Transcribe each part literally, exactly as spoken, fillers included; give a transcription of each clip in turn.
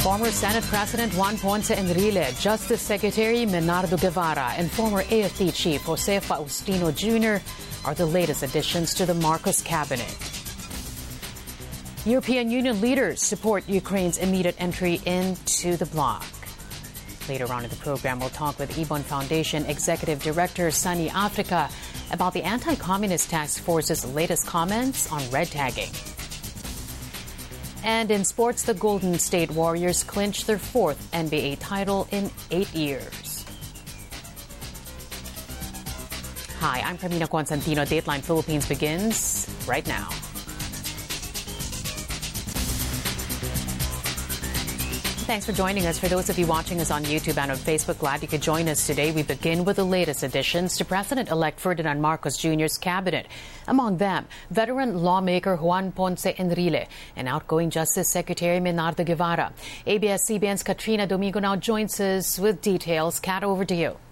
Former Senate President Juan Ponce Enrile, Justice Secretary Menardo Guevara, and former A F P Chief Jose Faustino Junior are the latest additions to the Marcos cabinet. European Union leaders support Ukraine's immediate entry into the bloc. Later on in the program, we'll talk with Ibon Foundation Executive Director Sunny Africa about the Anti-Communist Task Force's latest comments on red tagging. And in sports, the Golden State Warriors clinched their fourth N B A title in eight years. Hi, I'm Carmina Constantino. Dateline Philippines begins right now. Thanks for joining us. For those of you watching us on YouTube and on Facebook, glad you could join us today. We begin with the latest additions to President-elect Ferdinand Marcos Junior's cabinet. Among them, veteran lawmaker Juan Ponce Enrile and outgoing Justice Secretary Menardo Guevara. A B S C B N's Katrina Domingo now joins us with details. Kat, over to you.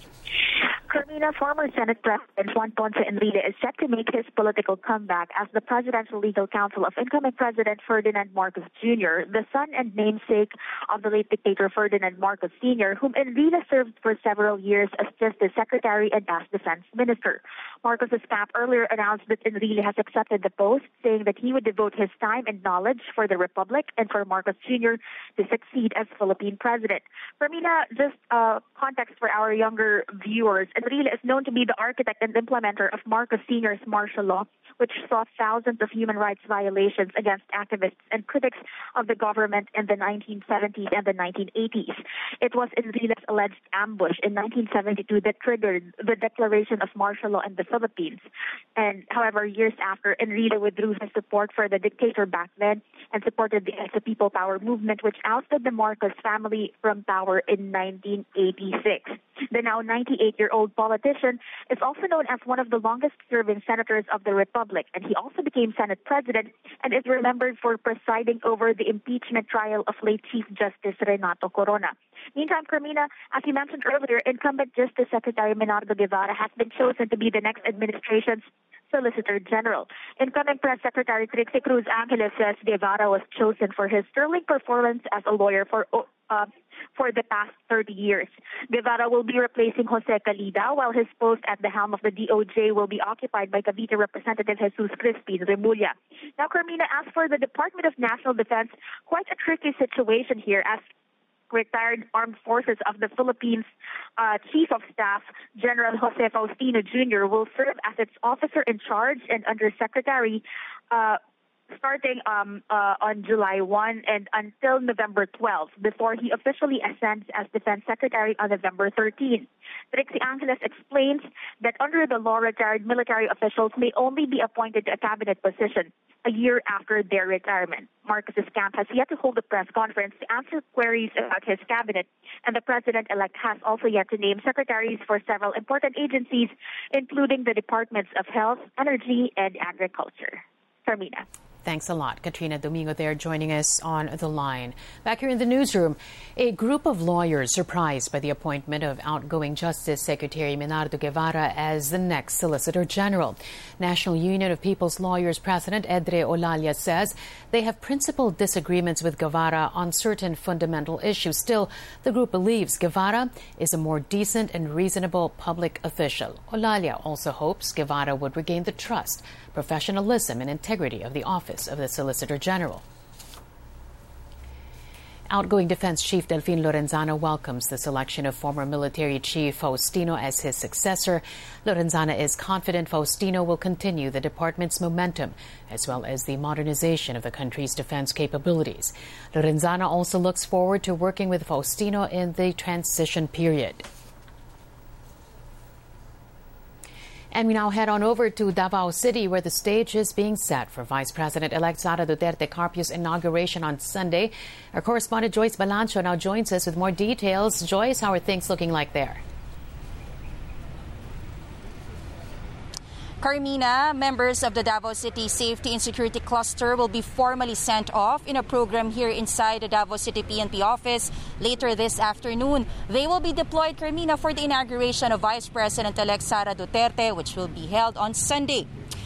Carmina, former Senate President Juan Ponce Enrile is set to make his political comeback as the Presidential Legal Counsel of incoming President Ferdinand Marcos Junior, the son and namesake of the late dictator Ferdinand Marcos Senior, whom Enrile served for several years as Justice Secretary and as Defense Minister. Marcos's staff earlier announced that Enrile has accepted the post, saying that he would devote his time and knowledge for the Republic and for Marcos Junior to succeed as Philippine President. Carmina, just uh, context for our younger viewers. Enrile is known to be the architect and implementer of Marcos Senior's martial law, which saw thousands of human rights violations against activists and critics of the government in the nineteen seventies and the nineteen eighties. It was Enrile's alleged ambush in nineteen seventy-two that triggered the declaration of martial law in the Philippines. And however, years after, Enrile withdrew his support for the dictator back then and supported the, the People Power movement, which ousted the Marcos family from power in nineteen eighty-six. The now ninety-eight-year-old politician is also known as one of the longest-serving senators of the Republic, and he also became Senate President and is remembered for presiding over the impeachment trial of late Chief Justice Renato Corona. Meantime, Carmina, as you mentioned earlier, incumbent Justice Secretary Menardo Guevara has been chosen to be the next administration's Solicitor General. Incoming Press Secretary Trixie Cruz Angeles says Guevara was chosen for his sterling performance as a lawyer for uh, for the past thirty years. Guevara will be replacing Jose Calida, while his post at the helm of the D O J will be occupied by Cavite Representative Jesus Crispin Remulla. Now, Carmina, as for the Department of National Defense, quite a tricky situation here as retired Armed Forces of the Philippines uh, Chief of Staff, General Jose Faustino Junior, will serve as its officer in charge and undersecretary uh, starting um, uh, on July first and until November twelfth, before he officially ascends as Defense Secretary on November thirteenth. Trixie Angeles explains that under the law, retired military officials may only be appointed to a cabinet position a year after their retirement. Marcos's camp has yet to hold a press conference to answer queries about his cabinet, and the president-elect has also yet to name secretaries for several important agencies, including the Departments of Health, Energy, and Agriculture. Carmina. Thanks a lot. Katrina Domingo there joining us on the line. Back here in the newsroom, a group of lawyers surprised by the appointment of outgoing Justice Secretary Menardo Guevara as the next Solicitor General. National Union of People's Lawyers President Edre Olalia says they have principal disagreements with Guevara on certain fundamental issues. Still, the group believes Guevara is a more decent and reasonable public official. Olalia also hopes Guevara would regain the trust, professionalism, and integrity of the office of the Solicitor General. Outgoing Defense Chief Delfin Lorenzana welcomes the selection of former military chief Faustino as his successor. Lorenzana is confident Faustino will continue the department's momentum as well as the modernization of the country's defense capabilities. Lorenzana also looks forward to working with Faustino in the transition period. And we now head on over to Davao City, where the stage is being set for Vice President-elect Sara Duterte Carpio's inauguration on Sunday. Our correspondent Joyce Balancho now joins us with more details. Joyce, how are things looking like there? Carmina, members of the Davao City Safety and Security Cluster will be formally sent off in a program here inside the Davao City P N P office later this afternoon. They will be deployed, Carmina, for the inauguration of Vice President-elect Sara Duterte, which will be held on Sunday.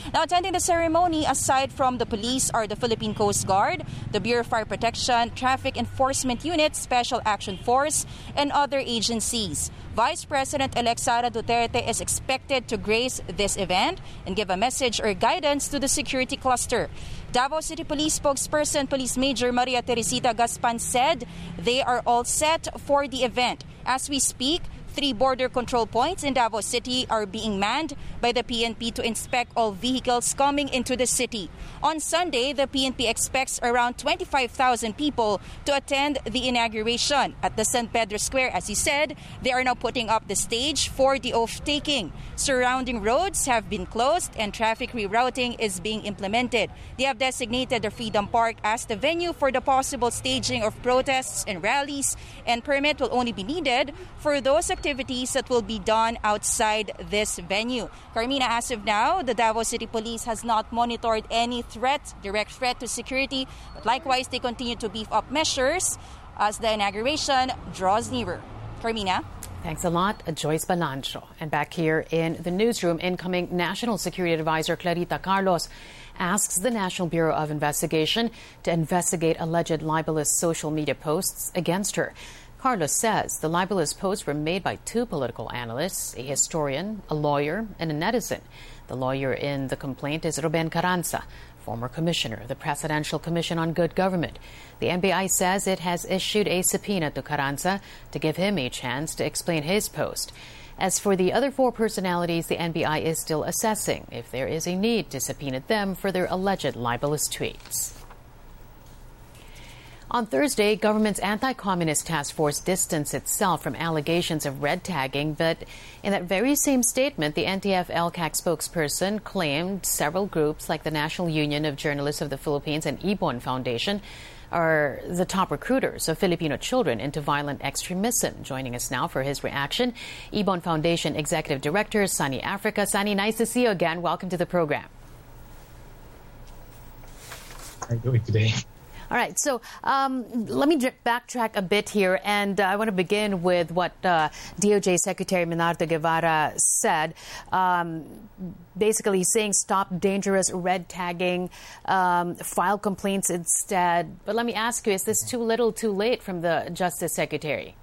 Now, attending the ceremony, aside from the police, are the Philippine Coast Guard, the Bureau of Fire Protection, Traffic Enforcement Unit, Special Action Force, and other agencies. Vice President-elect Sara Duterte is expected to grace this event and give a message or guidance to the security cluster. Davao City Police spokesperson Police Major Maria Teresita Gaspan said they are all set for the event. As we speak, three border control points in Davao City are being manned by the P N P to inspect all vehicles coming into the city. On Sunday, the P N P expects around twenty-five thousand people to attend the inauguration. At the San Pedro Square, as he said, they are now putting up the stage for the oath-taking. Surrounding roads have been closed and traffic rerouting is being implemented. They have designated the Freedom Park as the venue for the possible staging of protests and rallies, and permit will only be needed for those activities that will be done outside this venue. Carmina, as of now, the Davao City Police has not monitored any threat, direct threat to security, but likewise they continue to beef up measures as the inauguration draws nearer. Carmina? Thanks a lot, Joyce Balancho. And back here in the newsroom, incoming National Security Advisor Clarita Carlos asks the National Bureau of Investigation to investigate alleged libelous social media posts against her. Carlos says the libelous posts were made by two political analysts, a historian, a lawyer, and a netizen. The lawyer in the complaint is Ruben Carranza, former commissioner of the Presidential Commission on Good Government. The N B I says it has issued a subpoena to Carranza to give him a chance to explain his post. As for the other four personalities, the N B I is still assessing if there is a need to subpoena them for their alleged libelous tweets. On Thursday, government's anti-communist task force distanced itself from allegations of red tagging, but in that very same statement, the N T F-L C A C spokesperson claimed several groups like the National Union of Journalists of the Philippines and Ibon Foundation are the top recruiters of Filipino children into violent extremism. Joining us now for his reaction, Ibon Foundation Executive Director Sunny Africa. Sunny, nice to see you again. Welcome to the program. How are you doing today? All right, so um, let me backtrack a bit here, and uh, I want to begin with what uh, D O J Secretary Menardo Guevara said. Um, basically saying stop dangerous red tagging, um, file complaints instead. But let me ask you, is this too little too late from the Justice Secretary?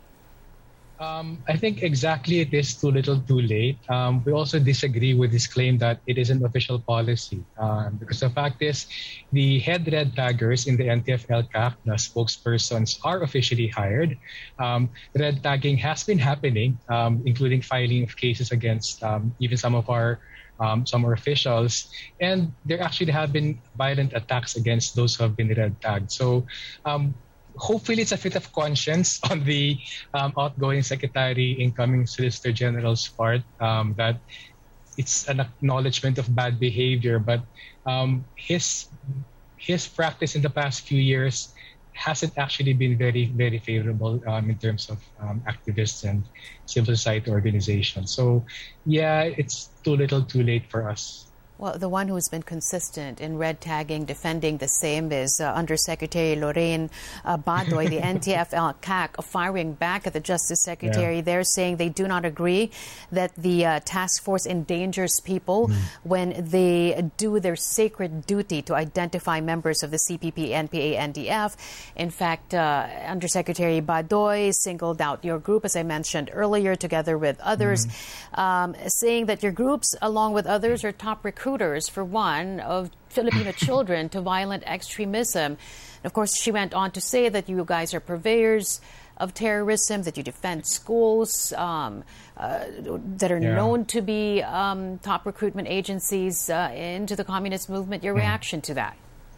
Um, I think exactly it is too little too late. Um, we also disagree with his claim that it is an official policy. Um, because the fact is, the head red taggers in the N T F-L C A C, the spokespersons, are officially hired. Um, red tagging has been happening, um, including filing of cases against um, even some of our um, some of our officials. And there actually have been violent attacks against those who have been red tagged. So um, hopefully it's a fit of conscience on the um, outgoing Secretary, incoming Solicitor General's part, um, that it's an acknowledgement of bad behavior. But um, his his practice in the past few years hasn't actually been very, very favorable um, in terms of um, activists and civil society organizations. So, yeah, it's too little too late for us. Well, the one who's been consistent in red tagging, defending the same is uh, Undersecretary Lorraine uh, Badoy, the N T F-L C A C, firing back at the Justice Secretary. Yeah. They're saying they do not agree that the uh, task force endangers people mm. when they do their sacred duty to identify members of the C P P, N P A, N D F. In fact, uh, Undersecretary Badoy singled out your group, as I mentioned earlier, together with others, mm. um, saying that your groups, along with others, are top recruiters, for one, of Filipino children to violent extremism. And of course, she went on to say that you guys are purveyors of terrorism, that you defend schools um, uh, that are yeah. known to be um, top recruitment agencies uh, into the communist movement. Your reaction to that?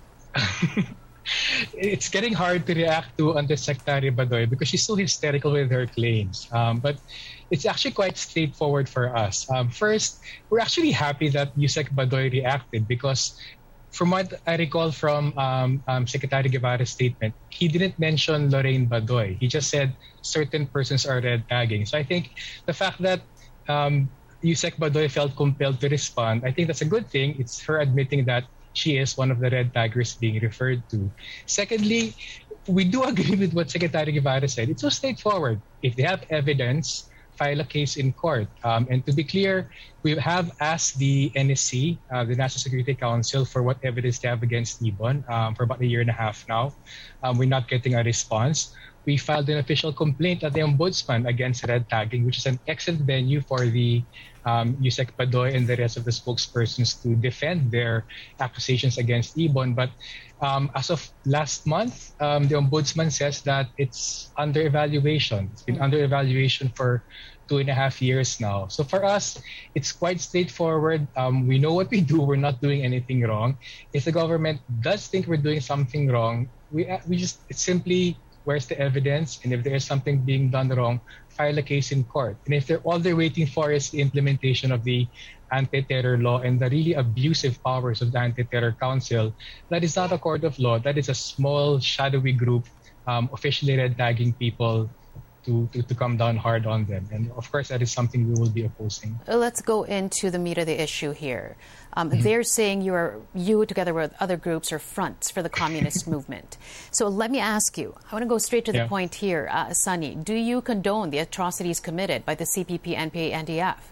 It's getting hard to react to Undersecretary Badoy because she's so hysterical with her claims. Um, but it's actually quite straightforward for us. Um, first, we're actually happy that Yusek Badoy reacted because from what I recall from um, um, Secretary Guevara's statement, he didn't mention Lorraine Badoy. He just said certain persons are red tagging. So I think the fact that um, Yusek Badoy felt compelled to respond, I think that's a good thing. It's her admitting that she is one of the red taggers being referred to. Secondly, we do agree with what Secretary Guevara said. It's so straightforward. If they have evidence file a case in court. Um, and to be clear, we have asked the N S C, uh, the National Security Council, for what evidence they have against Ibon um, for about a year and a half now. Um, we're not getting a response. We filed an official complaint at the Ombudsman against red tagging, which is an excellent venue for the um, Yusek Padoy and the rest of the spokespersons to defend their accusations against Ibon. But um, as of last month, um, the Ombudsman says that it's under evaluation. It's been under evaluation for two and a half years now. So for us, it's quite straightforward. Um, we know what we do. We're not doing anything wrong. If the government does think we're doing something wrong, we we just it's simply where's the evidence, and if there is something being done wrong, file a case in court. And if they're all they're waiting for is the implementation of the anti-terror law and the really abusive powers of the Anti-Terror Council, that is not a court of law. That is a small, shadowy group, um, officially red tagging people to, to, to come down hard on them. And of course, that is something we will be opposing. Let's go into the meat of the issue here. Um, Mm-hmm. They're saying you are you together with other groups are fronts for the communist movement. So let me ask you, I want to go straight to the Yeah. point here, uh, Sunny. Do you condone the atrocities committed by the C P P, N P A, N D F?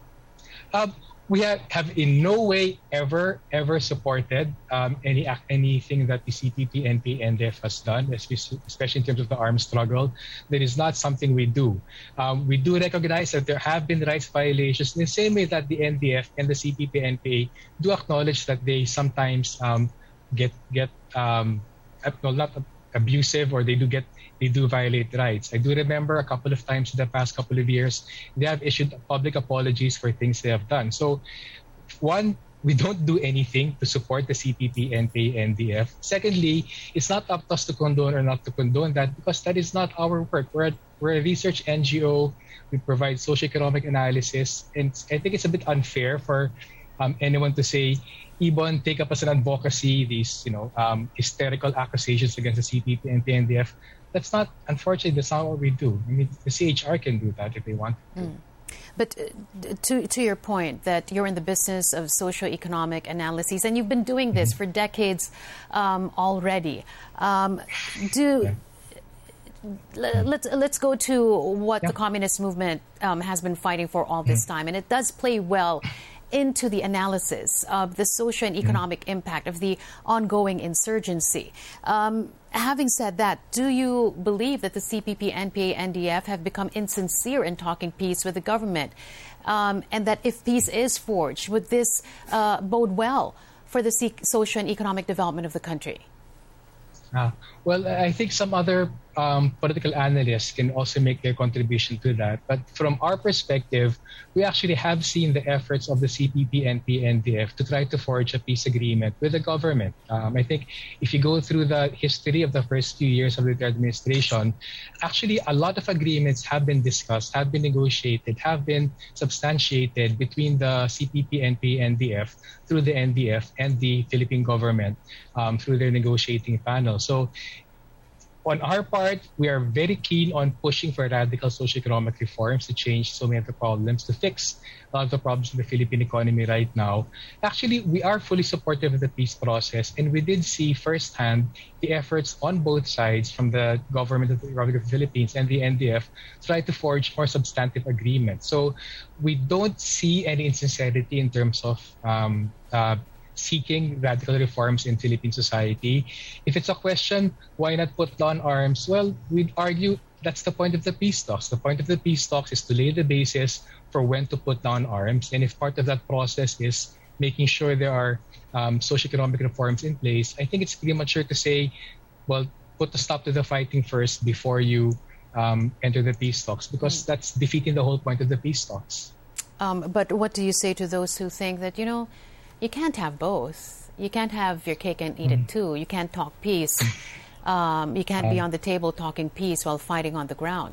Um, we have, have in no way ever, ever supported um, any ac- anything that the C P P, N P A, N D F has done, especially, especially in terms of the armed struggle. That is not something we do. Um, we do recognize that there have been rights violations in the same way that the N D F and the C P P, N P A do acknowledge that they sometimes um, get, get um, well, not abusive, or they do get they do violate rights. I do remember a couple of times in the past couple of years, they have issued public apologies for things they have done. So, one, we don't do anything to support the C P P, N P A, N D F. Secondly, it's not up to us to condone or not to condone that, because that is not our work. We're a, we're a research N G O. We provide socioeconomic analysis. And I think it's a bit unfair for um, anyone to say, Ibon, take up as an advocacy these, you know, um, hysterical accusations against the C P P, N P A, N D F. That's not, unfortunately, that's not what we do. I mean, the C H R can do that if they want to. Mm. But uh, to, to your point that you're in the business of socioeconomic analyses, and you've been doing this mm-hmm. for decades um, already. Um, do yeah. let's let's go to what yeah. the communist movement um, has been fighting for all this mm-hmm. time, and it does play well into the analysis of the social and economic mm-hmm. impact of the ongoing insurgency. Um, having said that, do you believe that the C P P, N P A, N D F have become insincere in talking peace with the government? Um, and that if peace is forged, would this uh, bode well for the social and economic development of the country? Uh, well, I think some other um, political analysts can also make their contribution to that. But from our perspective, we actually have seen the efforts of the C P P, N P A, N D F to try to forge a peace agreement with the government. Um, I think if you go through the history of the first few years of the administration, actually a lot of agreements have been discussed, have been negotiated, have been substantiated between the C P P, N P A, N D F through the N D F and the Philippine government um, through their negotiating panel. So on our part, we are very keen on pushing for radical socioeconomic reforms to change so many of the problems, to fix a lot of the problems in the Philippine economy right now. Actually, we are fully supportive of the peace process, and we did see firsthand the efforts on both sides from the government of the Republic of the Philippines and the N D F to try to forge more substantive agreements. So we don't see any insincerity in terms of um, uh, seeking radical reforms in Philippine society. If it's a question, why not put down arms? Well, we'd argue that's the point of the peace talks. The point of the peace talks is to lay the basis for when to put down arms. And if part of that process is making sure there are um, socioeconomic reforms in place, I think it's premature to say, well, put a stop to the fighting first before you um, enter the peace talks, because that's defeating the whole point of the peace talks. Um, but what do you say to those who think that, you know, you can't have both. You can't have your cake and eat mm. it too. You can't talk peace. Um, you can't um, be on the table talking peace while fighting on the ground.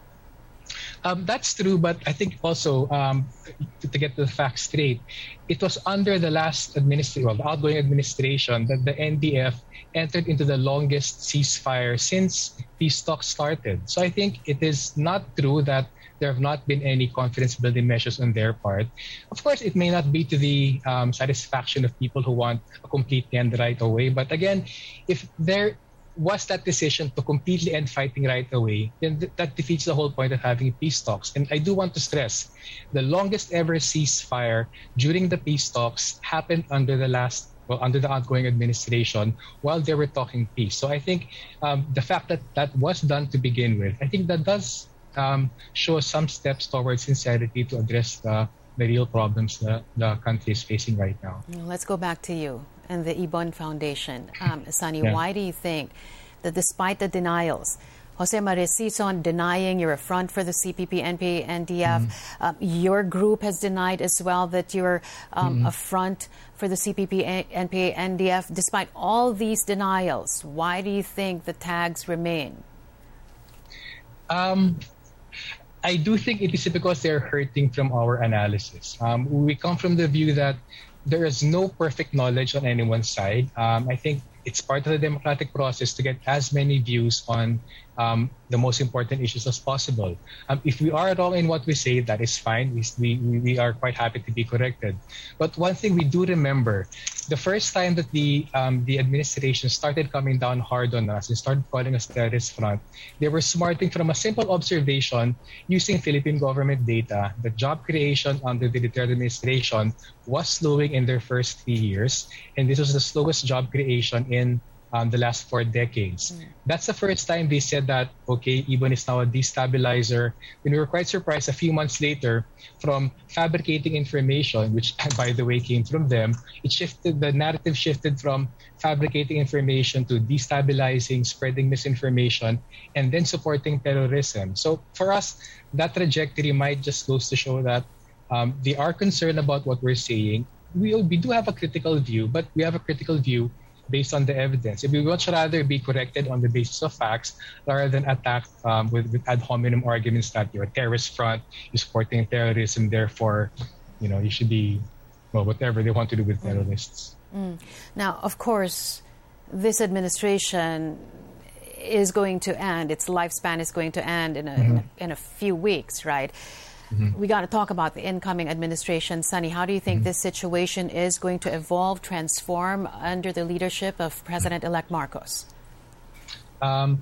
Um, that's true, but I think also um, to, to get the facts straight, it was under the last administration, well, the outgoing administration, that the N D F entered into the longest ceasefire since peace talks started. So I think it is not true that there have not been any confidence-building measures on their part. Of course, it may not be to the um, satisfaction of people who want a complete end right away. But again, if there was that decision to completely end fighting right away, then th- that defeats the whole point of having peace talks. And I do want to stress, the longest ever ceasefire during the peace talks happened under the last, well, under the outgoing administration while they were talking peace. So I think um, the fact that that was done to begin with, I think that does um, show some steps towards sincerity to address the, the real problems that the country is facing right now. Let's go back to you and the Ibon Foundation. Um, Sunny, yeah. Why do you think that despite the denials, Jose Maricison denying you're a front for the C P P, N P A, N D F, mm-hmm. um, your group has denied as well that you're um, mm-hmm. a front for the C P P, N P A, N D F. Despite all these denials, why do you think the tags remain? Um, I do think it is because they're hurting from our analysis. Um, we come from the view that there is no perfect knowledge on anyone's side. Um, I think it's part of the democratic process to get as many views on um, the most important issues as possible. Um, if we are wrong in what we say, that is fine. We, we, we are quite happy to be corrected. But one thing we do remember, the first time that the um, the administration started coming down hard on us and started calling us terrorist front, they were smarting from a simple observation using Philippine government data that job creation under the Duterte administration was slowing in their first three years. And this was the slowest job creation in um, the last four decades. Mm. That's the first time they said that, okay, Ibon is now a destabilizer. And we were quite surprised a few months later from fabricating information, which, by the way, came from them. It shifted, the narrative shifted from fabricating information to destabilizing, spreading misinformation, and then supporting terrorism. So for us, that trajectory might just goes to show that um, they are concerned about what we're saying. We, we do have a critical view, but we have a critical view based on the evidence. If we would rather be corrected on the basis of facts rather than attacked um, with, with ad hominem arguments that you're a terrorist front, you're supporting terrorism, therefore, you know, you should be, well, whatever they want to do with terrorists. Mm. Now, of course, this administration is going to end, its lifespan is going to end in a, mm-hmm. in, a in a few weeks, right? Mm-hmm. We got to talk about the incoming administration. Sunny, how do you think mm-hmm. this situation is going to evolve, transform under the leadership of President-elect Marcos? Um,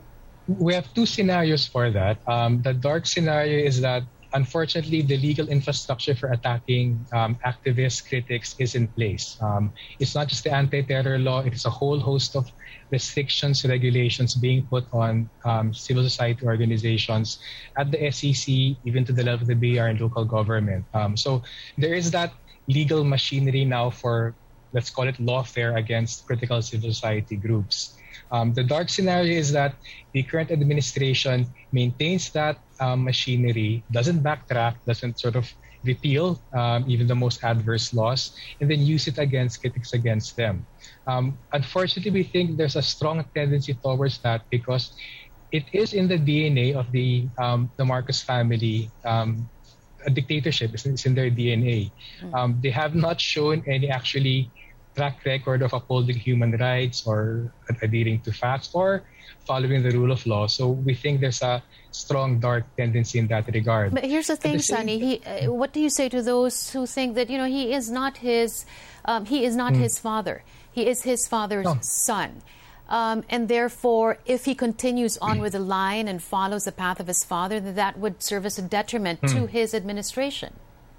we have two scenarios for that. Um, the dark scenario is that, unfortunately, the legal infrastructure for attacking um, activists, critics is in place. Um, it's not just the anti-terror law, it's a whole host of restrictions, regulations being put on um, civil society organizations at the S E C, even to the level of the B R and local government. Um, so there is that legal machinery now for, let's call it lawfare against critical civil society groups. Um, the dark scenario is that the current administration maintains that um, machinery, doesn't backtrack, doesn't sort of repeal um, even the most adverse laws, and then use it against critics against them. Um, unfortunately, we think there's a strong tendency towards that because it is in the D N A of the um, the Marcos family. Um, a dictatorship is in their D N A. Um, they have not shown any actually track record of upholding human rights or adhering to facts or following the rule of law. So we think there's a strong dark tendency in that regard. But here's the thing, the Sunny. He, uh, what do you say to those who think that, you know, he is not his, um, he is not mm. his father. He is his father's no. son. Um, and therefore, if he continues on with the line and follows the path of his father, then that would serve as a detriment mm. to his administration.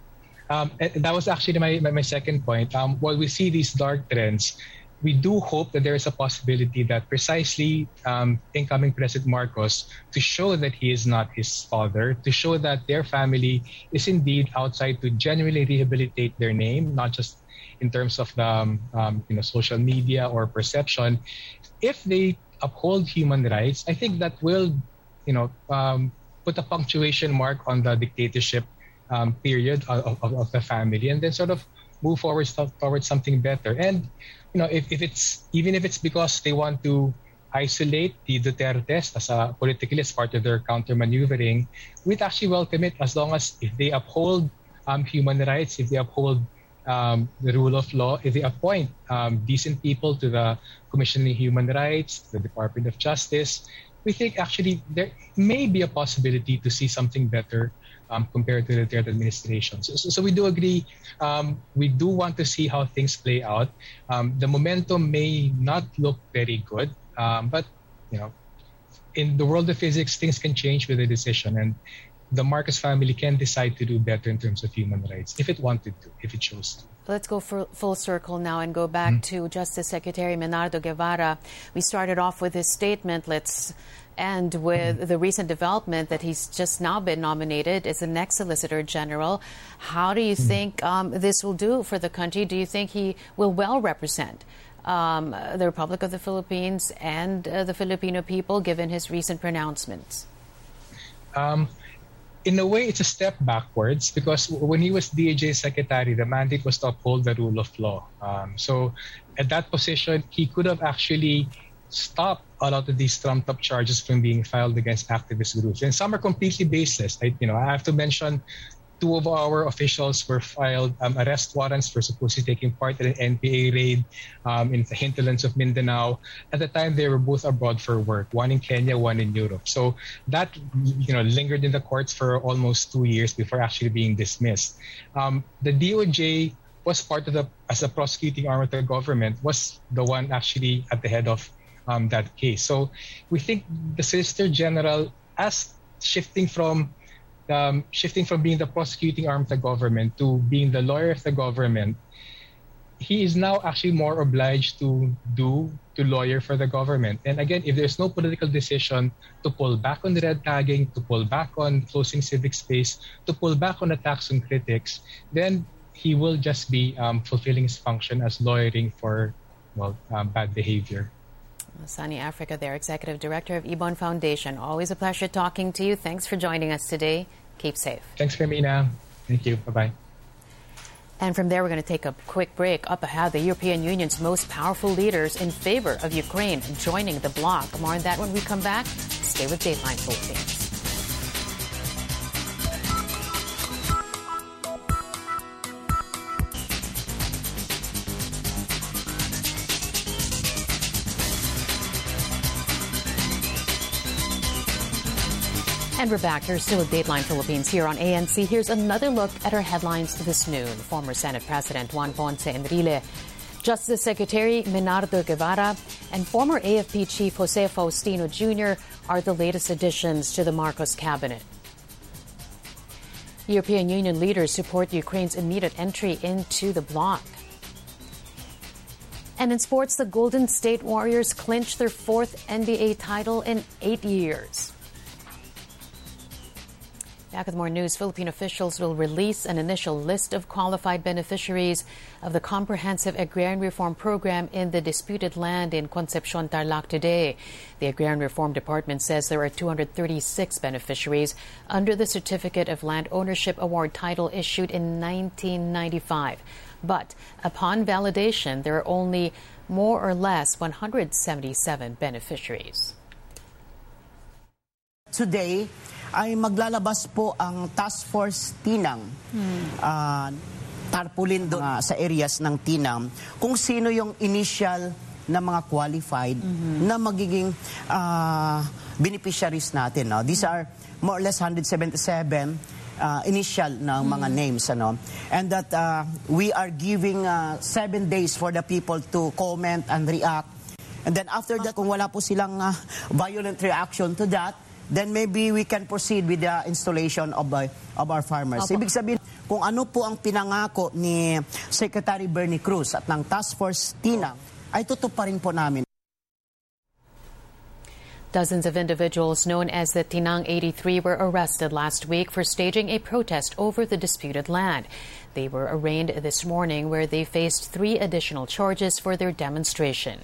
Um, that was actually my, my, my second point. Um, while we see these dark trends, we do hope that there is a possibility that precisely um, incoming President Marcos, to show that he is not his father, to show that their family is indeed outside to genuinely rehabilitate their name, not just in terms of the um, um, you know, social media or perception. If they uphold human rights, I think that will, you know, um, put a punctuation mark on the dictatorship um, period of, of, of the family, and then sort of move forward towards something better. And you know, if, if it's even if it's because they want to isolate the Dutertes as a politically as part of their counter maneuvering, we'd actually welcome it as long as if they uphold um, human rights, if they uphold um, the rule of law, if they appoint um, decent people to the Commission on Human Rights, the Department of Justice, we think actually there may be a possibility to see something better Um, compared to the Duterte administration. So, so, so we do agree. Um, we do want to see how things play out. Um, the momentum may not look very good. Um, but, you know, in the world of physics, things can change with a decision, and the Marcos family can decide to do better in terms of human rights if it wanted to, if it chose to. Let's go for full circle now and go back mm-hmm. to Justice Secretary Menardo Guevara. We started off with his statement. Let's end with mm-hmm. the recent development that he's just now been nominated as the next Solicitor General. How do you mm-hmm. think um, this will do for the country? Do you think he will well represent um, the Republic of the Philippines and uh, the Filipino people, given his recent pronouncements? Um, In a way, it's a step backwards, because when he was D O J Secretary, the mandate was to uphold the rule of law. Um, so at that position, he could have actually stopped a lot of these trumped-up charges from being filed against activist groups. And some are completely baseless. I, you know, I have to mention two of our officials were filed um, arrest warrants for supposedly taking part in an N P A raid um, in the hinterlands of Mindanao. At the time, they were both abroad for work, one in Kenya, one in Europe. So that, you know, lingered in the courts for almost two years before actually being dismissed. Um, the D O J was part of the, as a prosecuting arm of the government, was the one actually at the head of um, that case. So we think the Solicitor General, as shifting from Um, shifting from being the prosecuting arm of the government to being the lawyer of the government, he is now actually more obliged to do to lawyer for the government. And again, if there's no political decision to pull back on the red tagging, to pull back on closing civic space, to pull back on attacks on critics, then he will just be um, fulfilling his function as lawyering for, well, um, bad behavior. Sunny Africa there, Executive Director of Ibon Foundation. Always a pleasure talking to you. Thanks for joining us today. Keep safe. Thanks, Carmina. Thank you. Bye-bye. And from there, we're going to take a quick break. Up ahead, the European Union's most powerful leaders in favor of Ukraine joining the bloc. More on that when we come back. Stay with Dateline Philippines. And we're back. You're still with Dateline Philippines here on A N C. Here's another look at our headlines this noon. Former Senate President Juan Ponce Enrile, Justice Secretary Menardo Guevara, and former A F P Chief Jose Faustino Junior are the latest additions to the Marcos cabinet. European Union leaders support Ukraine's immediate entry into the bloc. And in sports, the Golden State Warriors clinched their fourth N B A title in eight years. Back with more news, Philippine officials will release an initial list of qualified beneficiaries of the Comprehensive Agrarian Reform Program in the disputed land in Concepcion, Tarlac today. The Agrarian Reform Department says there are two hundred thirty-six beneficiaries under the Certificate of Land Ownership Award title issued in nineteen ninety-five. But upon validation, there are only more or less one hundred seventy-seven beneficiaries. Today ay maglalabas po ang Task Force Tinang, hmm. uh, tarpaulin doon uh, sa areas ng Tinang, kung sino yung initial na mga qualified mm-hmm. na magiging uh, beneficiaries natin. No? These are more or less one hundred seventy-seven uh, initial na mga mm-hmm. names. Ano? And that uh, we are giving uh, seven days for the people to comment and react. And then after that, kung wala po silang uh, violent reaction to that, then maybe we can proceed with the installation of, uh, of our farmers. Opo. Ibig sabihin, kung ano po ang pinangako ni Secretary Bernie Cruz at ng Task Force Tinang, ay tutuparin po namin. Dozens of individuals known as the Tinang eighty-three were arrested last week for staging a protest over the disputed land. They were arraigned this morning, where they faced three additional charges for their demonstration.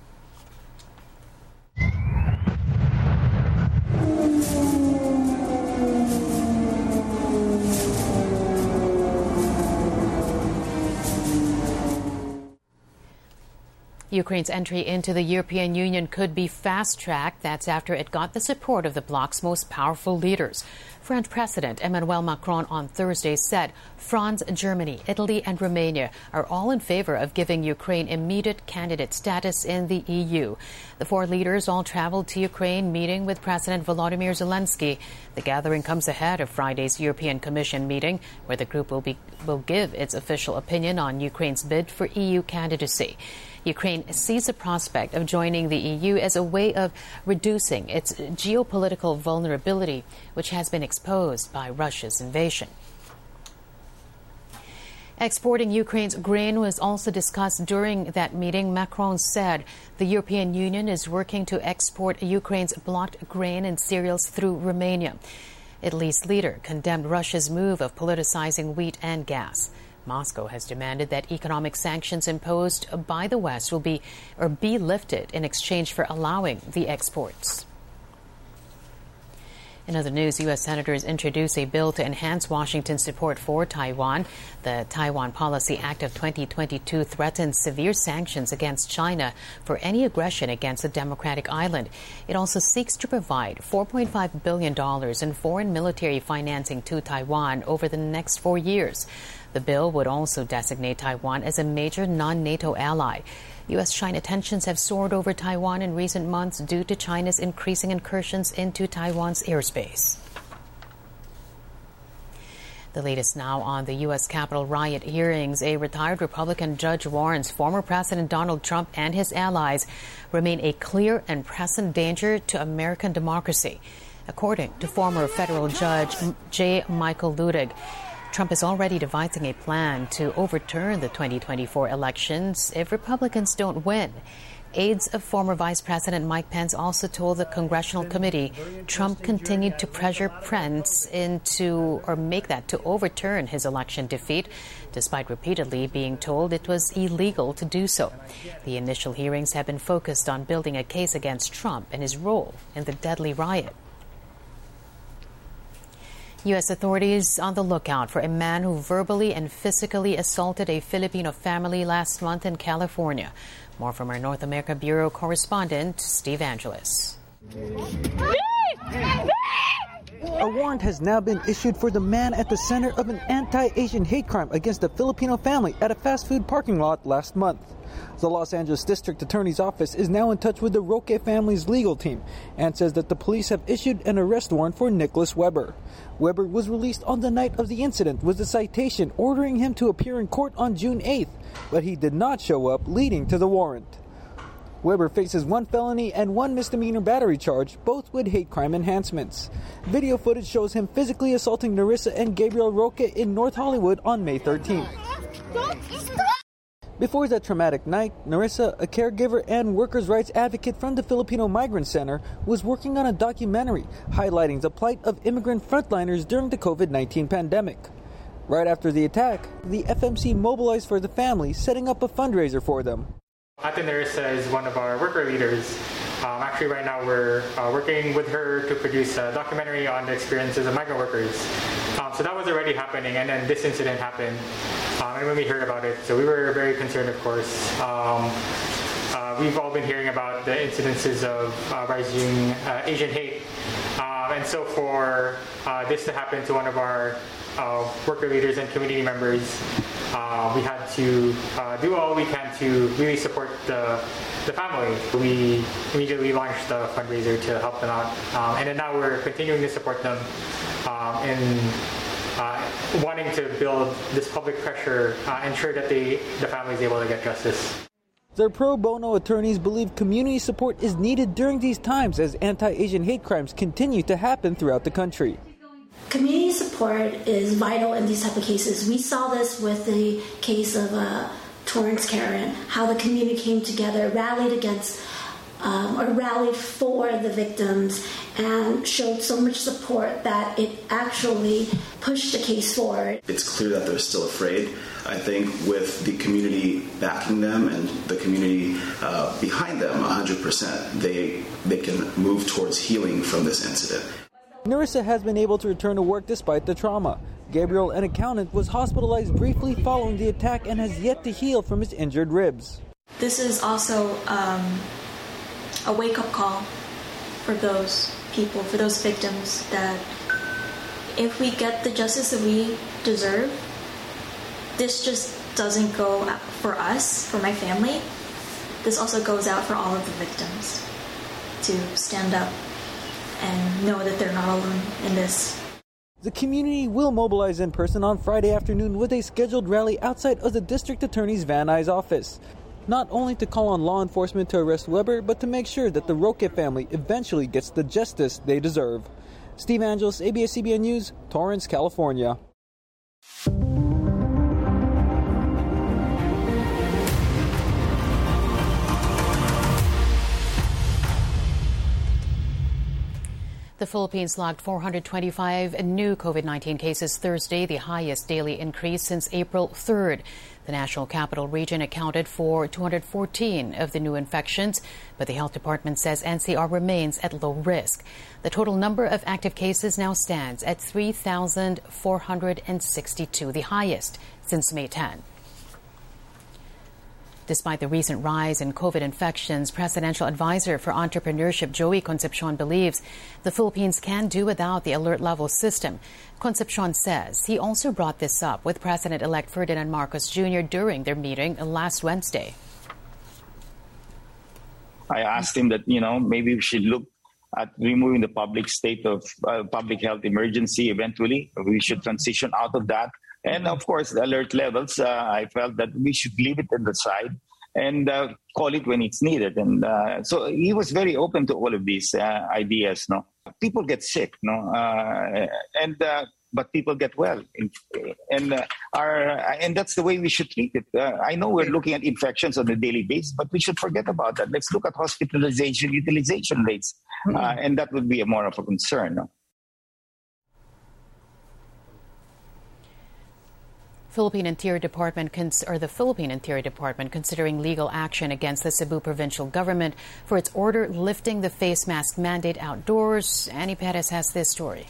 Ukraine's entry into the European Union could be fast-tracked. That's after it got the support of the bloc's most powerful leaders. French President Emmanuel Macron on Thursday said France, Germany, Italy and Romania are all in favor of giving Ukraine immediate candidate status in the E U. The four leaders all traveled to Ukraine, meeting with President Volodymyr Zelensky. The gathering comes ahead of Friday's European Commission meeting, where the group will be will give its official opinion on Ukraine's bid for E U candidacy. Ukraine sees the prospect of joining the E U as a way of reducing its geopolitical vulnerability, which has been exposed by Russia's invasion. Exporting Ukraine's grain was also discussed during that meeting. Macron said the European Union is working to export Ukraine's blocked grain and cereals through Romania. Italy's leader condemned Russia's move of politicizing wheat and gas. Moscow has demanded that economic sanctions imposed by the West will be or be lifted in exchange for allowing the exports. In other news, U S senators introduced a bill to enhance Washington's support for Taiwan. The Taiwan Policy Act of twenty twenty-two threatens severe sanctions against China for any aggression against the democratic island. It also seeks to provide four point five billion dollars in foreign military financing to Taiwan over the next four years. The bill would also designate Taiwan as a major non-NATO ally. U S-China tensions have soared over Taiwan in recent months due to China's increasing incursions into Taiwan's airspace. The latest now on the U S Capitol riot hearings. A retired Republican judge warns former President Donald Trump and his allies remain a clear and present danger to American democracy. According to former federal judge J. Michael Luttig, Trump is already devising a plan to overturn the twenty twenty-four elections if Republicans don't win. Aides of former Vice President Mike Pence also told the congressional committee Trump continued to pressure Pence into or make that to overturn his election defeat, despite repeatedly being told it was illegal to do so. The initial hearings have been focused on building a case against Trump and his role in the deadly riot. U S authorities on the lookout for a man who verbally and physically assaulted a Filipino family last month in California. More from our North America Bureau correspondent, Steve Angeles. A warrant has now been issued for the man at the center of an anti-Asian hate crime against a Filipino family at a fast food parking lot last month. The Los Angeles District Attorney's Office is now in touch with the Roque family's legal team and says that the police have issued an arrest warrant for Nicholas Weber. Weber was released on the night of the incident with a citation ordering him to appear in court on June eighth, but he did not show up, leading to the warrant. Weber faces one felony and one misdemeanor battery charge, both with hate crime enhancements. Video footage shows him physically assaulting Narissa and Gabriel Roque in North Hollywood on May thirteenth. Before that traumatic night, Narissa, a caregiver and workers' rights advocate from the Filipino Migrant Center, was working on a documentary highlighting the plight of immigrant frontliners during the COVID nineteen pandemic. Right after the attack, the F M C mobilized for the family, setting up a fundraiser for them. Ate Narissa is one of our worker leaders. Um, actually, right now we're uh, working with her to produce a documentary on the experiences of migrant workers. Um, so that was already happening, and then this incident happened. Um, and when we heard about it, so we were very concerned, of course. Um, uh, we've all been hearing about the incidences of uh, rising uh, Asian hate. Um, and so for uh, this to happen to one of our uh, worker leaders and community members, uh, we had to uh, do all we can to really support the, the family. We immediately launched the fundraiser to help them out. Um, and then now we're continuing to support them um, in uh, wanting to build this public pressure, uh, ensure that they, the family is able to get justice. Their pro bono attorneys believe community support is needed during these times as anti-Asian hate crimes continue to happen throughout the country. Community support is vital in these type of cases. We saw this with the case of uh, Torrance Karen, how the community came together, rallied against um, or rallied for the victims and showed so much support that it actually pushed the case forward. It's clear that they're still afraid. I think with the community backing them and the community uh, behind them one hundred percent, they, they can move towards healing from this incident. Narissa has been able to return to work despite the trauma. Gabriel, an accountant, was hospitalized briefly following the attack and has yet to heal from his injured ribs. This is also um, a wake-up call for those people, for those victims, that if we get the justice that we deserve, this just doesn't go out for us, for my family. This also goes out for all of the victims to stand up and know that they're not alone in this. The community will mobilize in person on Friday afternoon with a scheduled rally outside of the District Attorney's Van Nuys office. Not only to call on law enforcement to arrest Weber, but to make sure that the Roque family eventually gets the justice they deserve. Steve Angeles, A B S C B N News, Torrance, California. The Philippines logged four hundred twenty-five new COVID nineteen cases Thursday, the highest daily increase since April third. The National Capital Region accounted for two hundred fourteen of the new infections, but the Health Department says N C R remains at low risk. The total number of active cases now stands at three thousand four hundred sixty-two, the highest since May tenth. Despite the recent rise in COVID infections, Presidential Advisor for Entrepreneurship Joey Concepcion believes the Philippines can do without the alert level system. Concepcion says he also brought this up with President-elect Ferdinand Marcos Junior during their meeting last Wednesday. I asked him that, you know, maybe we should look at removing the public state of uh, public health emergency eventually. We should transition out of that. And of course, the alert levels, uh, I felt that we should leave it on the side and uh, call it when it's needed. And uh, so he was very open to all of these uh, ideas. No, people get sick, no, uh, and uh, but people get well, and uh, are and that's the way we should treat it. Uh, I know we're looking at infections on a daily basis, but we should forget about that. Let's look at hospitalization utilization rates, uh, and that would be a more of a concern. No? Philippine Interior Department cons- or the Philippine Interior Department considering legal action against the Cebu provincial government for its order lifting the face mask mandate outdoors. Annie Perez has this story.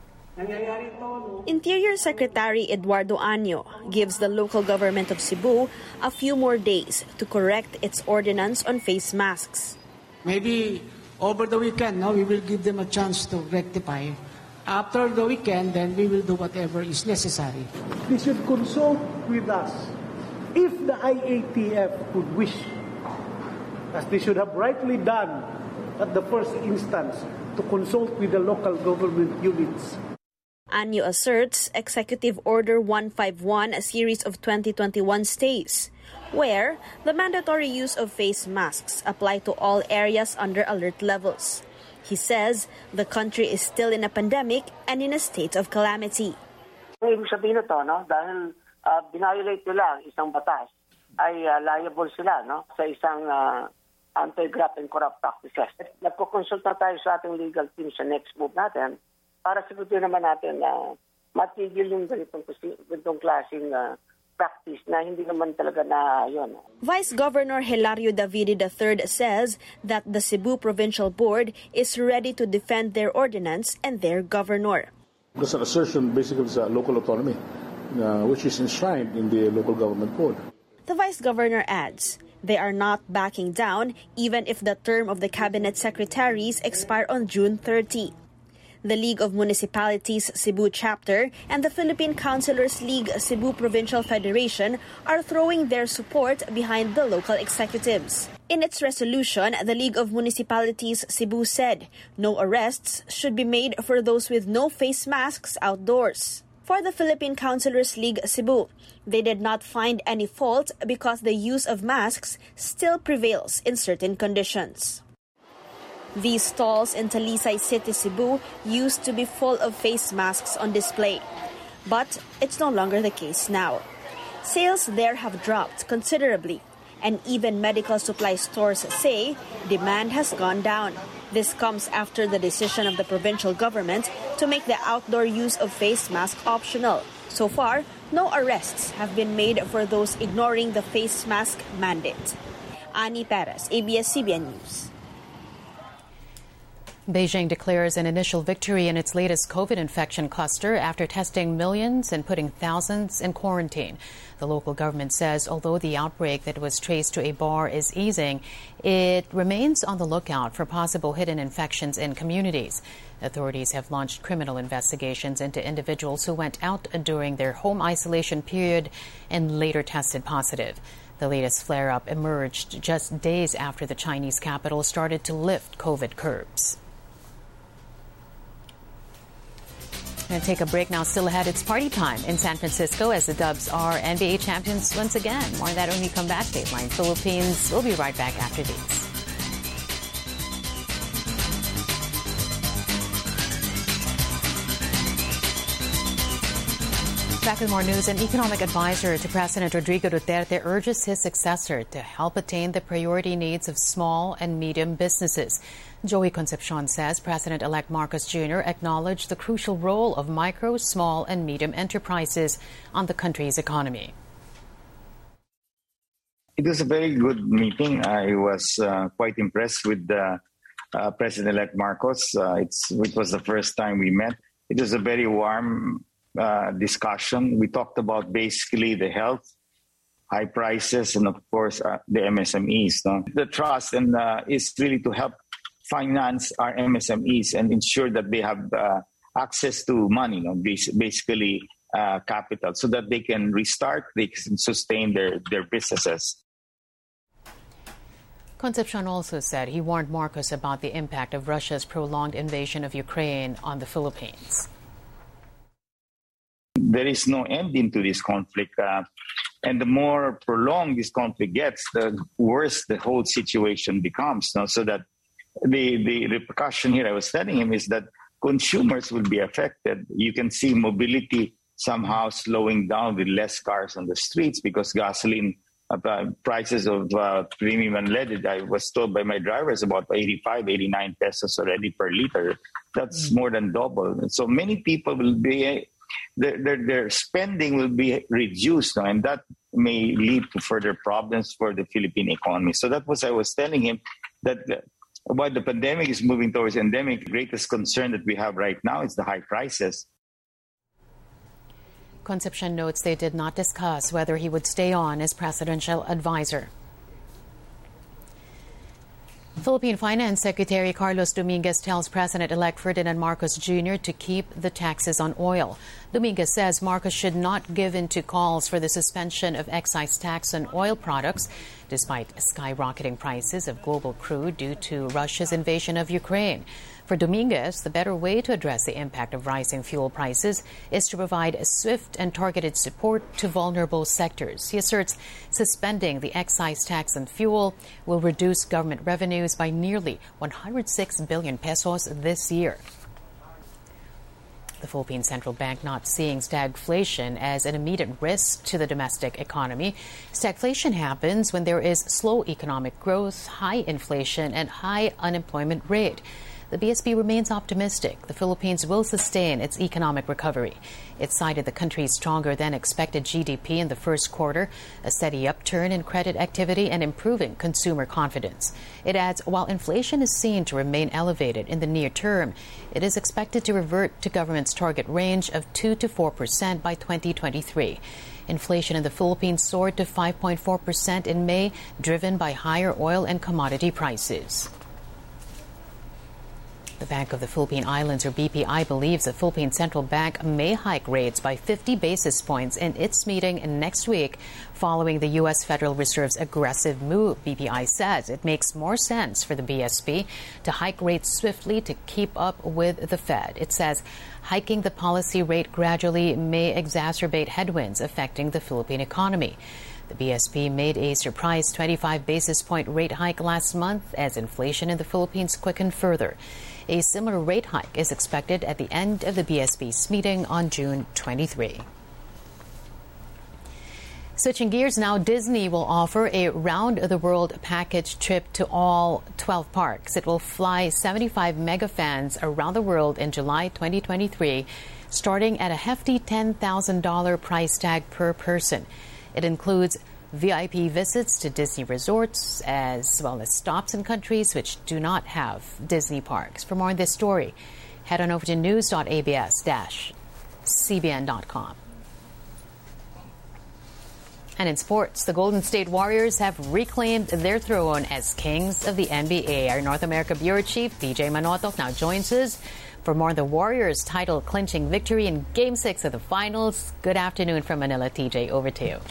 Interior Secretary Eduardo Año gives the local government of Cebu a few more days to correct its ordinance on face masks. Maybe over the weekend, no, we will give them a chance to rectify. After the weekend, then we will do whatever is necessary. They should consult with us. If the I A T F could wish, as they should have rightly done at the first instance, to consult with the local government units. Año asserts Executive Order one fifty-one, a series of twenty twenty-one stays, where the mandatory use of face masks apply to all areas under alert levels. He says the country is still in a pandemic and in a state of calamity. Ibig sabihin ito, no? Dahil uh, binayolate nila ang isang batas, ay uh, liable sila, no? Sa isang uh, anti-graft and corrupt practices. Nagko-consult na tayo sa ating legal team sa next move natin para siguro naman natin na uh, matigil yung ganitong, ganitong klaseng uh, practice na hindi naman talaga na yun. Vice Governor Hilario Davide the third says that the Cebu Provincial Board is ready to defend their ordinance and their governor. That's an assertion basically is a local autonomy, uh, which is enshrined in the local government code. The Vice Governor adds they are not backing down even if the term of the cabinet secretaries expire on June thirtieth. The League of Municipalities Cebu Chapter and the Philippine Councilors League Cebu Provincial Federation are throwing their support behind the local executives. In its resolution, the League of Municipalities Cebu said no arrests should be made for those with no face masks outdoors. For the Philippine Councilors League Cebu, they did not find any fault because the use of masks still prevails in certain conditions. These stalls in Talisay City, Cebu used to be full of face masks on display, but it's no longer the case now. Sales there have dropped considerably, and even medical supply stores say demand has gone down. This comes after the decision of the provincial government to make the outdoor use of face mask optional. So far, no arrests have been made for those ignoring the face mask mandate. Annie Perez, A B S C B N News. Beijing declares an initial victory in its latest COVID infection cluster after testing millions and putting thousands in quarantine. The local government says although the outbreak that was traced to a bar is easing, it remains on the lookout for possible hidden infections in communities. Authorities have launched criminal investigations into individuals who went out during their home isolation period and later tested positive. The latest flare-up emerged just days after the Chinese capital started to lift COVID curbs. Going to take a break now. Still ahead, it's party time in San Francisco as the Dubs are N B A champions once again. More on that when we come back. Dateline Philippines. We'll be right back after these. Back with more news. An economic advisor to President Rodrigo Duterte urges his successor to help attain the priority needs of small and medium businesses. Joey Concepcion says President-elect Marcos Junior acknowledged the crucial role of micro, small, and medium enterprises on the country's economy. It was a very good meeting. I was uh, quite impressed with the uh, President-elect Marcos. Uh, it's, it was the first time we met. It was a very warm uh, discussion. We talked about basically the health, high prices, and of course uh, the M S M Es. No? The trust and uh, is really to help finance our M S M Es and ensure that they have uh, access to money, you know, basically uh, capital, so that they can restart, they can sustain their, their businesses. Concepcion also said he warned Marcos about the impact of Russia's prolonged invasion of Ukraine on the Philippines. There is no end into this conflict. Uh, and the more prolonged this conflict gets, the worse the whole situation becomes. You know, so that The, the repercussion here, I was telling him, is that consumers will be affected. You can see mobility somehow slowing down with less cars on the streets because gasoline uh, prices of uh, premium unleaded, I was told by my drivers, about eighty-five, eighty-nine pesos already per liter. That's mm-hmm. more than double. And so many people will be, their, their, their spending will be reduced, no? And that may lead to further problems for the Philippine economy. So that was I was telling him, that the, while the pandemic is moving towards endemic, the greatest concern that we have right now is the high prices. Concepcion notes they did not discuss whether he would stay on as presidential advisor. Philippine Finance Secretary Carlos Dominguez tells President-elect Ferdinand Marcos Junior to keep the taxes on oil. Dominguez says Marcos should not give in to calls for the suspension of excise tax on oil products, despite skyrocketing prices of global crude due to Russia's invasion of Ukraine. For Dominguez, the better way to address the impact of rising fuel prices is to provide swift and targeted support to vulnerable sectors. He asserts suspending the excise tax on fuel will reduce government revenues by nearly one hundred six billion pesos this year. The Philippine Central Bank not seeing stagflation as an immediate risk to the domestic economy. Stagflation happens when there is slow economic growth, high inflation, and high unemployment rate. The B S P remains optimistic the Philippines will sustain its economic recovery. It cited the country's stronger than expected G D P in the first quarter, a steady upturn in credit activity, and improving consumer confidence. It adds while inflation is seen to remain elevated in the near term, it is expected to revert to government's target range of two to four percent by twenty twenty-three. Inflation in the Philippines soared to five point four percent in May, driven by higher oil and commodity prices. The Bank of the Philippine Islands, or B P I, believes the Philippine Central Bank may hike rates by fifty basis points in its meeting next week following the U S Federal Reserve's aggressive move. B P I says it makes more sense for the B S P to hike rates swiftly to keep up with the Fed. It says hiking the policy rate gradually may exacerbate headwinds affecting the Philippine economy. The B S P made a surprise twenty-five basis point rate hike last month as inflation in the Philippines quickened further. A similar rate hike is expected at the end of the B S P's meeting on June twenty-third. Switching gears now, Disney will offer a round-the-world package trip to all twelve parks. It will fly seventy-five mega fans around the world in July twenty twenty-three, starting at a hefty ten thousand dollars price tag per person. It includes V I P visits to Disney resorts, as well as stops in countries which do not have Disney parks. For more on this story, head on over to news dot a b s dash c b n dot com. And in sports, the Golden State Warriors have reclaimed their throne as kings of the N B A. Our North America Bureau Chief, T J Manotoc, now joins us for more on the Warriors' title-clinching victory in Game six of the Finals. Good afternoon from Manila, T J. Over to you.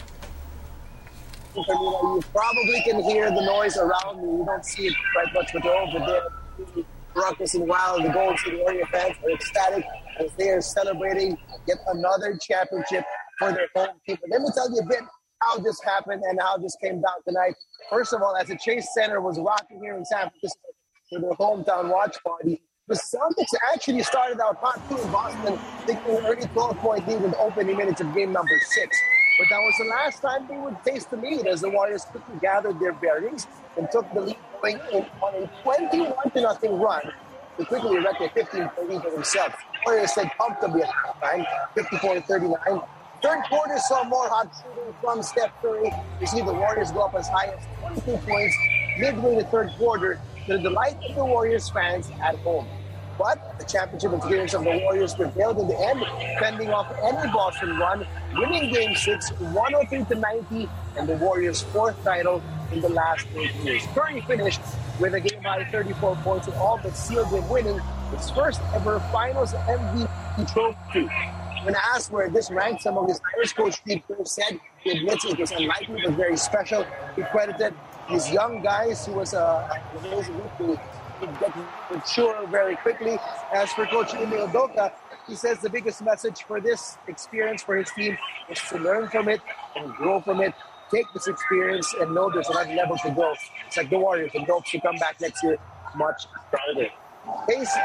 You probably can hear the noise around me. You don't see it quite much, but over there, ruckus and wild. The Golden State Warrior fans are ecstatic as they are celebrating yet another championship for their home team. But let me tell you a bit how this happened and how this came down tonight. First of all, as the Chase Center was rocking here in San Francisco for their hometown watch party, the Celtics actually started out hot too in Boston, taking an early twelve-point lead in the opening minutes of game number six. But that was the last time they would taste the lead as the Warriors quickly gathered their bearings and took the lead going in on a twenty-one to nothing run. They quickly erected a fifteen-point lead for themselves. The Warriors led comfortably at halftime, fifty-four to thirty-nine. Third quarter saw more hot shooting from Steph Curry. You see the Warriors go up as high as twenty-two points midway in the third quarter to the delight of the Warriors fans at home. But the championship experience of the Warriors prevailed in the end, fending off any Boston run, winning Game six, one oh three to ninety, and the Warriors' fourth title in the last eight years. Curry finished with a game-high thirty-four points and all but sealed him winning his first ever Finals M V P trophy. When asked where this ranks among his players, Coach Steve Kerr said he admits it was unlikely but very special. He credited these young guys who was uh, amazing to get mature very quickly. As for Coach Ime Udoka, he says the biggest message for this experience for his team is to learn from it and grow from it. Take this experience and know there's another level to go. It's like the Warriors and hopes to come back next year much stronger. Casey.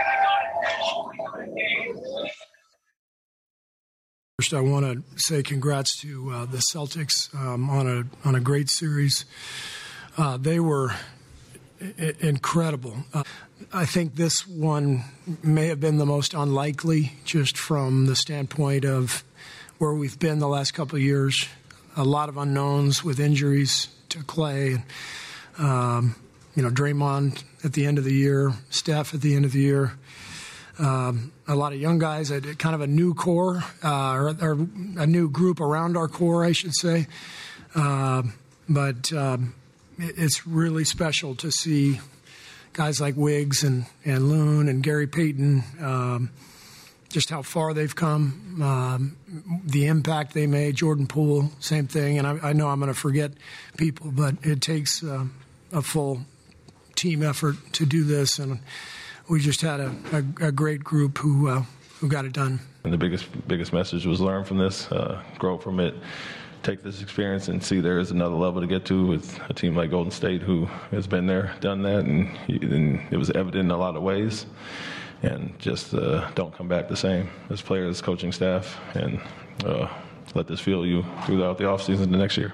First, I want to say congrats to uh, the Celtics um, on a on a great series. Uh, they were I- incredible. Uh, I think this one may have been the most unlikely, just from the standpoint of where we've been the last couple of years. A lot of unknowns with injuries to Clay, um, you know, Draymond at the end of the year, Steph at the end of the year. Um, a lot of young guys, a, kind of a new core, uh, or, or a new group around our core, I should say. Uh, but um, it, it's really special to see guys like Wiggs and, and Loon and Gary Payton, um, just how far they've come, um, the impact they made. Jordan Poole, same thing. And I, I know I'm going to forget people, but it takes uh, a full team effort to do this. And we just had a, a, a great group who uh, who got it done. And the biggest biggest message was learn from this, uh, grow from it, take this experience and see there is another level to get to with a team like Golden State who has been there, done that, and, and it was evident in a lot of ways. And just uh, don't come back the same as players, coaching staff, and uh, let this fuel you throughout the offseason the next year.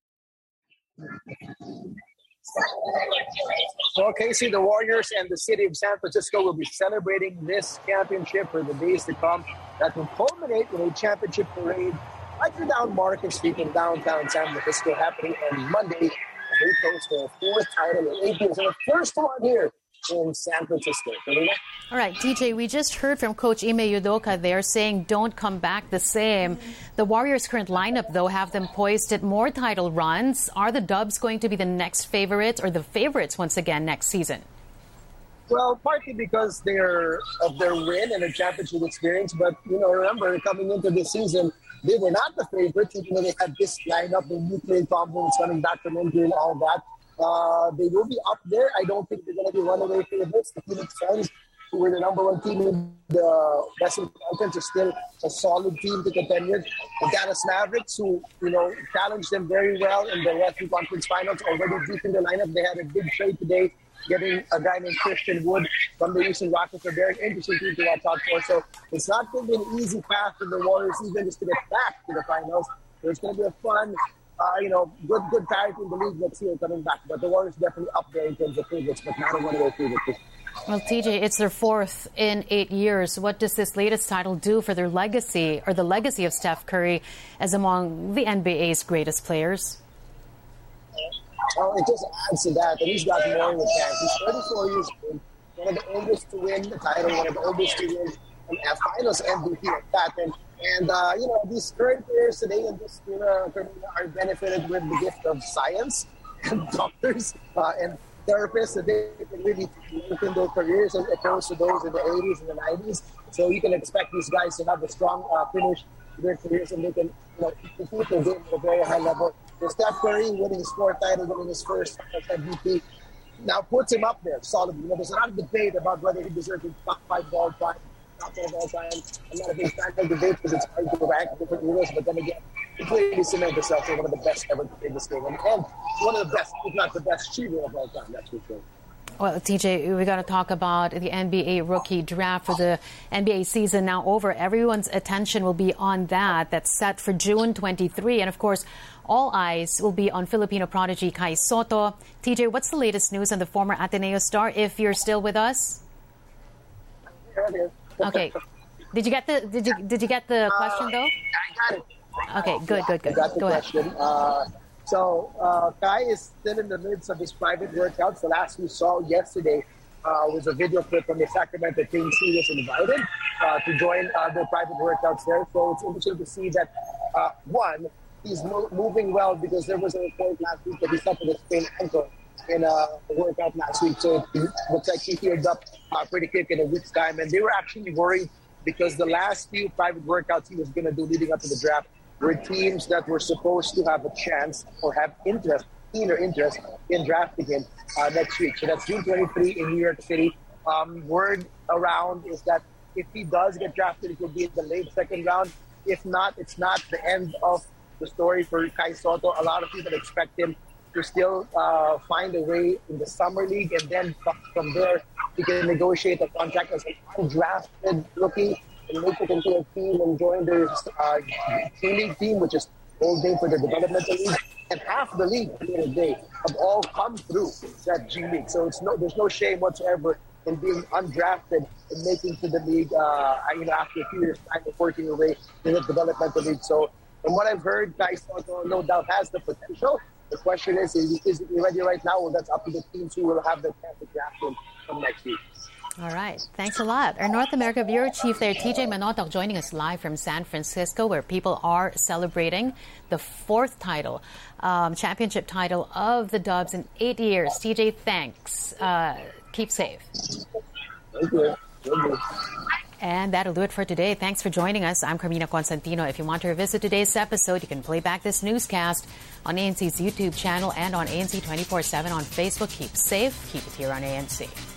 So, Casey, the Warriors and the city of San Francisco will be celebrating this championship for the days to come. That will culminate in a championship parade right down Market Street in downtown San Francisco, happening on Monday. They post their fourth title in eight years, and the first one here in San Francisco. All right, D J, we just heard from Coach Ime Udoka there saying don't come back the same. The Warriors' current lineup, though, have them poised at more title runs. Are the Dubs going to be the next favorites or the favorites once again next season? Well, partly because they're of their win and a championship experience. But, you know, remember, coming into this season, they were not the favorites, even though they had this lineup, the nuclear confidence coming back from injury and all that. Uh, they will be up there. I don't think they're going to be runaway favorites. The Phoenix Suns, who were the number one team in the Western Conference, are still a solid team to contend with. The Dallas Mavericks, who, you know, challenged them very well in the Western Conference Finals, already deep in the lineup. They had a big trade today, getting a guy named Christian Wood from the Houston Rockets. A very interesting team to watch out for. So it's not going to be an easy path for the Warriors even just to get back to the finals. So it's going to be a fun, Uh, you know, good good parity in the league next year coming back. But the Warriors definitely up there in terms of favorites, but not a one-way favorite. Well, T J, it's their fourth in eight years. What does this latest title do for their legacy or the legacy of Steph Curry as among the N B A's greatest players? So it just adds to that. And he's got more in the tank. He's thirty-four years old, one of the oldest to win the title, one of the oldest to win an F Finals M V P at that. And, and uh, you know, these current players today in this era are benefited with the gift of science and doctors uh, and therapists that they can really lengthen their careers as opposed to those in the eighties and the nineties. So you can expect these guys to have a strong uh, finish to their careers, and they can, you know, compete their game at a very high level. So Steph Curry winning his fourth title, winning his first M V P, now puts him up there solidly. You know, there's a lot of debate about whether he deserves the top five of all time, top five of all time. I'm not a big fan of debate because it's hard to rank different eras, but then again, he clearly cemented himself as one of the best ever to play this game, and one of the best, if not the best shooter of all time, that's for sure. Well, T J, we got to talk about the N B A rookie draft for the N B A season now over. Everyone's attention will be on that. That's set for June twenty-third. And, of course, all eyes will be on Filipino prodigy Kai Sotto. T J, what's the latest news on the former Ateneo star, if you're still with us? Here it is. Okay. Did you get the did you did you get the uh, question though? I got it. Okay, good, good, good. I got the Go question. ahead. Uh, so uh, Kai is still in the midst of his private workouts. The last we saw yesterday uh, was a video clip from the Sacramento Kings. He was invited uh, to join uh, their private workouts there. So it's interesting to see that uh, one, he's mo- moving well, because there was a report last week that he suffered a sprained ankle in a workout last week. So it looks like he healed up uh, pretty quick in a week's time. And they were actually worried because the last few private workouts he was going to do leading up to the draft were teams that were supposed to have a chance or have interest, keener interest in drafting him uh, next week. So that's June twenty-third in New York City. Um, word around is that if he does get drafted, it will be in the late second round. If not, it's not the end of the story for Kai Sotto. A lot of people expect him to still uh, find a way in the summer league, and then from there he can negotiate a contract as an undrafted rookie and make it into a team and join their uh, G-League team, which is old name for the developmental league. And half the league, at the end of the day, have all come through that G-League. So it's no, there's no shame whatsoever in being undrafted and making to the league, uh, you know, after a few years time of working your way in the developmental league. So from what I've heard, Kai Sotto no doubt has the potential. The question is, is, is he ready right now? Well, that's up to the teams who will have the chance to draft him from next week. All right. Thanks a lot. Our North America Bureau Chief there, T J Manotoc, joining us live from San Francisco, where people are celebrating the fourth title, um, championship title of the Dubs in eight years. T J, thanks. Uh, keep safe. Thank you. Thank you. And that'll do it for today. Thanks for joining us. I'm Carmina Constantino. If you want to revisit today's episode, you can play back this newscast on A N C's YouTube channel and on A N C twenty-four seven on Facebook. Keep safe. Keep it here on A N C.